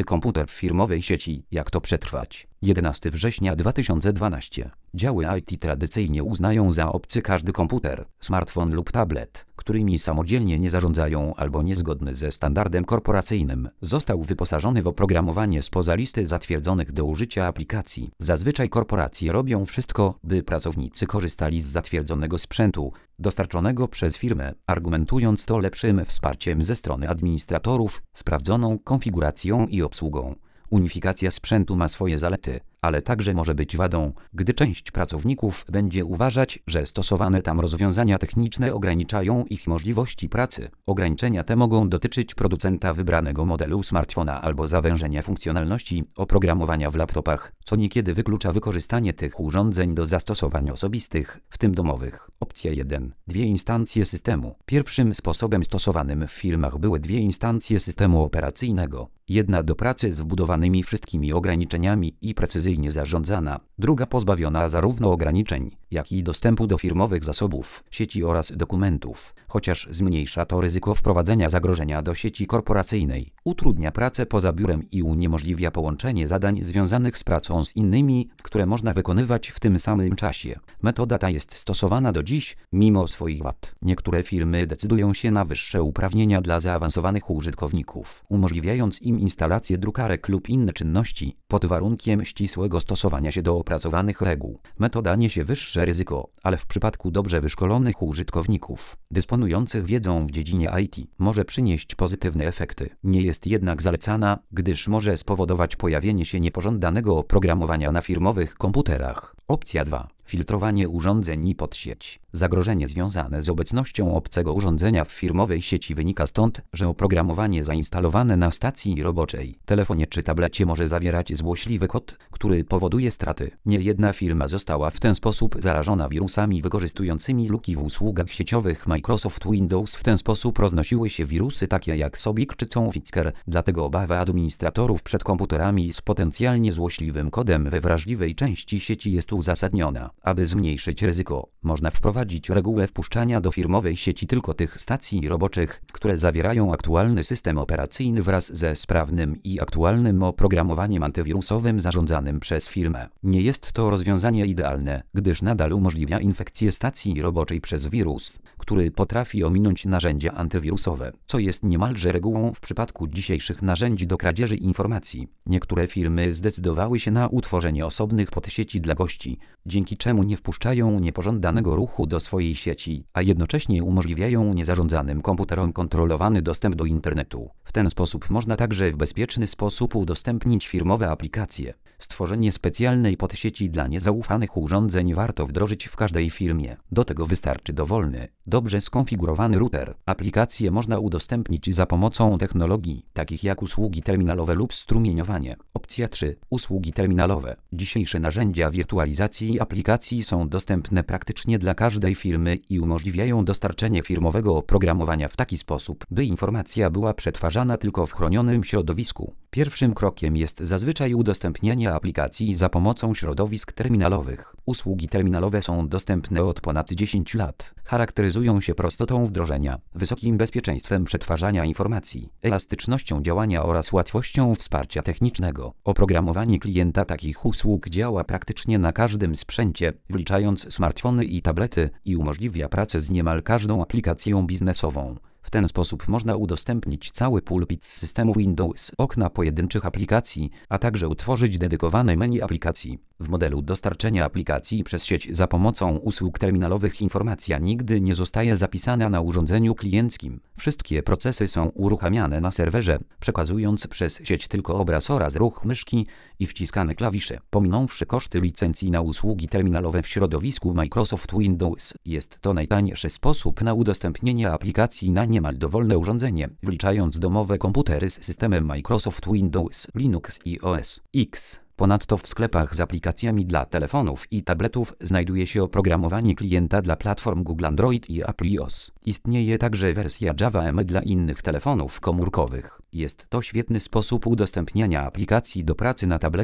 pracy komputer w firmowej sieci. Jak to przetrwać? 11 września 2012. Działy IT tradycyjnie uznają za obcy każdy komputer, smartfon lub tablet, którymi samodzielnie nie zarządzają albo niezgodny ze standardem korporacyjnym. Został wyposażony w oprogramowanie spoza listy zatwierdzonych do użycia aplikacji. Zazwyczaj korporacje robią wszystko, by pracownicy korzystali z zatwierdzonego sprzętu, dostarczonego przez firmę, argumentując to lepszym wsparciem ze strony administratorów, sprawdzoną konfiguracją i obsługą. Unifikacja sprzętu ma swoje zalety, ale także może być wadą, gdy część pracowników będzie uważać, że stosowane tam rozwiązania techniczne ograniczają ich możliwości pracy. Ograniczenia te mogą dotyczyć producenta wybranego modelu smartfona albo zawężenia funkcjonalności oprogramowania w laptopach, co niekiedy wyklucza wykorzystanie tych urządzeń do zastosowań osobistych, w tym domowych. Opcja 1. Dwie instancje systemu. Pierwszym sposobem stosowanym w firmach były dwie instancje systemu operacyjnego. Jedna do pracy z wbudowanymi wszystkimi ograniczeniami i precyzyjnie zarządzana, druga pozbawiona zarówno ograniczeń, jak i dostępu do firmowych zasobów, sieci oraz dokumentów, chociaż zmniejsza to ryzyko wprowadzenia zagrożenia do sieci korporacyjnej, utrudnia pracę poza biurem i uniemożliwia połączenie zadań związanych z pracą z innymi, które można wykonywać w tym samym czasie. Metoda ta jest stosowana do dziś, mimo swoich wad. Niektóre firmy decydują się na wyższe uprawnienia dla zaawansowanych użytkowników, umożliwiając im instalację drukarek lub inne czynności, pod warunkiem ścisłego stosowania się do opracowanych reguł. Metoda niesie wyższe ryzyko, ale w przypadku dobrze wyszkolonych użytkowników, dysponujących wiedzą w dziedzinie IT, może przynieść pozytywne efekty. Nie jest jednak zalecana, gdyż może spowodować pojawienie się niepożądanego oprogramowania na firmowych komputerach. Opcja 2. Filtrowanie urządzeń i podsieć. Zagrożenie związane z obecnością obcego urządzenia w firmowej sieci wynika stąd, że oprogramowanie zainstalowane na stacji roboczej, telefonie czy tablecie może zawierać złośliwy kod, który powoduje straty. Niejedna firma została w ten sposób zarażona wirusami wykorzystującymi luki w usługach sieciowych Microsoft Windows. W ten sposób roznosiły się wirusy takie jak Sobik czy Conficker, dlatego obawa administratorów przed komputerami z potencjalnie złośliwym kodem we wrażliwej części sieci jest uzasadniona. Aby zmniejszyć ryzyko, można wprowadzić regułę wpuszczania do firmowej sieci tylko tych stacji roboczych, które zawierają aktualny system operacyjny wraz ze sprawnym i aktualnym oprogramowaniem antywirusowym zarządzanym przez firmę. Nie jest to rozwiązanie idealne, gdyż nadal umożliwia infekcję stacji roboczej przez wirus, który potrafi ominąć narzędzia antywirusowe, co jest niemalże regułą w przypadku dzisiejszych narzędzi do kradzieży informacji. Niektóre firmy zdecydowały się na utworzenie osobnych podsieci dla gości, dzięki czemu nie wpuszczają niepożądanego ruchu do swojej sieci, a jednocześnie umożliwiają niezarządzanym komputerom kontrolowany dostęp do internetu. W ten sposób można także w bezpieczny sposób udostępnić firmowe aplikacje. Stworzenie specjalnej podsieci dla niezaufanych urządzeń warto wdrożyć w każdej firmie. Do tego wystarczy dowolny, dobrze skonfigurowany router. Aplikacje można udostępnić za pomocą technologii, takich jak usługi terminalowe lub strumieniowanie. Opcja 3. Usługi terminalowe. Dzisiejsze narzędzia wirtualizacji aplikacji są dostępne praktycznie dla każdej firmy i umożliwiają dostarczenie firmowego oprogramowania w taki sposób, by informacja była przetwarzana tylko w chronionym środowisku. Pierwszym krokiem jest zazwyczaj udostępnianie aplikacji za pomocą środowisk terminalowych. Usługi terminalowe są dostępne od ponad 10 lat. Charakteryzują się prostotą wdrożenia, wysokim bezpieczeństwem przetwarzania informacji, elastycznością działania oraz łatwością wsparcia technicznego. Oprogramowanie klienta takich usług działa praktycznie na każdym sprzęcie, wliczając smartfony i tablety, i umożliwia pracę z niemal każdą aplikacją biznesową. W ten sposób można udostępnić cały pulpit z systemu Windows, okna pojedynczych aplikacji, a także utworzyć dedykowane menu aplikacji. W modelu dostarczenia aplikacji przez sieć za pomocą usług terminalowych informacja nigdy nie zostaje zapisana na urządzeniu klienckim. Wszystkie procesy są uruchamiane na serwerze, przekazując przez sieć tylko obraz oraz ruch myszki i wciskane klawisze. Pominąwszy koszty licencji na usługi terminalowe w środowisku Microsoft Windows, jest to najtańszy sposób na udostępnienie aplikacji na niemal dowolne urządzenie, wliczając domowe komputery z systemem Microsoft Windows, Linux i OS X. Ponadto w sklepach z aplikacjami dla telefonów i tabletów znajduje się oprogramowanie klienta dla platform Google Android i Apple iOS. Istnieje także wersja Java EE dla innych telefonów komórkowych. Jest to świetny sposób udostępniania aplikacji do pracy na tabletach.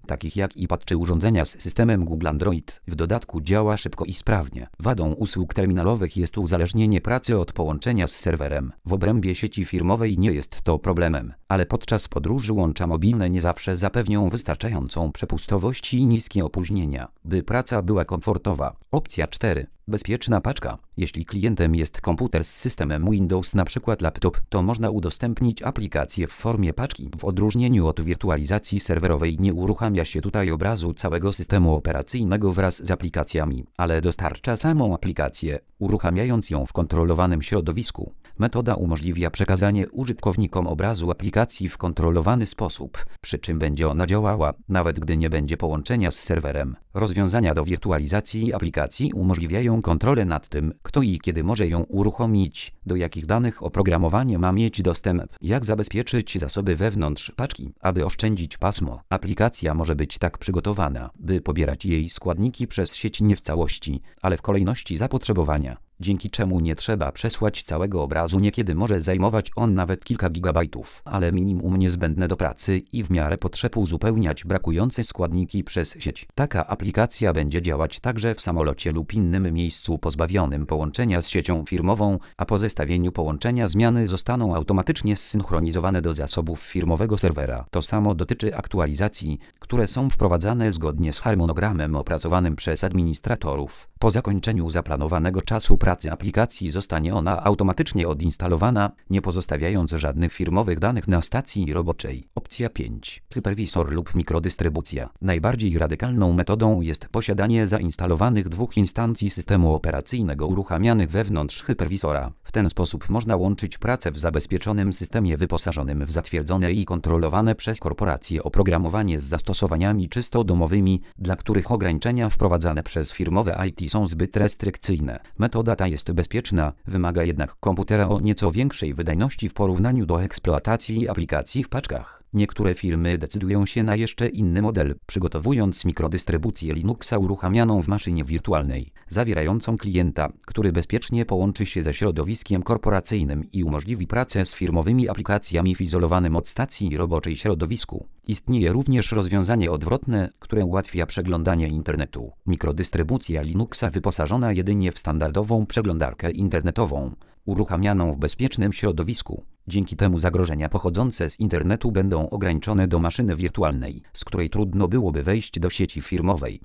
takich jak iPad czy urządzenia z systemem Google Android. W dodatku działa szybko i sprawnie. Wadą usług terminalowych jest uzależnienie pracy od połączenia z serwerem. W obrębie sieci firmowej nie jest to problemem, ale podczas podróży łącza mobilne nie zawsze zapewnią wystarczającą przepustowość i niskie opóźnienia, by praca była komfortowa. Opcja 4. Bezpieczna paczka. Jeśli klientem jest komputer z systemem Windows, np. laptop, to można udostępnić aplikację w formie paczki. W odróżnieniu od wirtualizacji serwerowej nie uruchamia się tutaj obrazu całego systemu operacyjnego wraz z aplikacjami, ale dostarcza samą aplikację, uruchamiając ją w kontrolowanym środowisku. Metoda umożliwia przekazanie użytkownikom obrazu aplikacji w kontrolowany sposób, przy czym będzie ona działała, nawet gdy nie będzie połączenia z serwerem. Rozwiązania do wirtualizacji aplikacji umożliwiają kontrolę nad tym, kto i kiedy może ją uruchomić, do jakich danych oprogramowanie ma mieć dostęp, jak zabezpieczyć zasoby wewnątrz paczki, aby oszczędzić pasmo. Aplikacja może być tak przygotowana, by pobierać jej składniki przez sieć nie w całości, ale w kolejności zapotrzebowania, dzięki czemu nie trzeba przesłać całego obrazu. Niekiedy może zajmować on nawet kilka gigabajtów, ale minimum niezbędne do pracy i w miarę potrzeb uzupełniać brakujące składniki przez sieć. Taka aplikacja będzie działać także w samolocie lub innym miejscu pozbawionym połączenia z siecią firmową, a po zestawieniu połączenia zmiany zostaną automatycznie zsynchronizowane do zasobów firmowego serwera. To samo dotyczy aktualizacji, które są wprowadzane zgodnie z harmonogramem opracowanym przez administratorów. Po zakończeniu zaplanowanego czasu pracy aplikacji zostanie ona automatycznie odinstalowana, nie pozostawiając żadnych firmowych danych na stacji roboczej. Opcja 5. Hypervisor lub mikrodystrybucja. Najbardziej radykalną metodą jest posiadanie zainstalowanych dwóch instancji systemu operacyjnego uruchamianych wewnątrz hypervisora. W ten sposób można łączyć pracę w zabezpieczonym systemie wyposażonym w zatwierdzone i kontrolowane przez korporacje oprogramowanie z zastosowaniami czysto domowymi, dla których ograniczenia wprowadzane przez firmowe IT są zbyt restrykcyjne. Metoda ta jest bezpieczna, wymaga jednak komputera o nieco większej wydajności w porównaniu do eksploatacji aplikacji w paczkach. Niektóre firmy decydują się na jeszcze inny model, przygotowując mikrodystrybucję Linuxa uruchamianą w maszynie wirtualnej, zawierającą klienta, który bezpiecznie połączy się ze środowiskiem korporacyjnym i umożliwi pracę z firmowymi aplikacjami w izolowanym od stacji roboczej środowisku. Istnieje również rozwiązanie odwrotne, które ułatwia przeglądanie internetu. Mikrodystrybucja Linuxa wyposażona jedynie w standardową przeglądarkę internetową, uruchamianą w bezpiecznym środowisku. Dzięki temu zagrożenia pochodzące z internetu będą ograniczone do maszyny wirtualnej, z której trudno byłoby wejść do sieci firmowej.